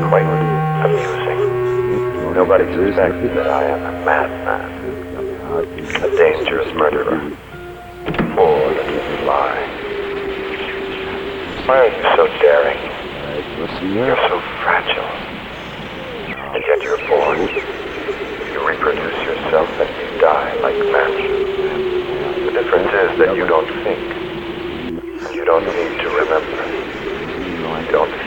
quite amusing. Nobody suspects that I am a madman, a dangerous murderer, or that you lie. Why are you so daring? You're so fragile. And yet you're born. You reproduce yourself and you die like men. The difference is that you don't think. You don't need to remember. You don't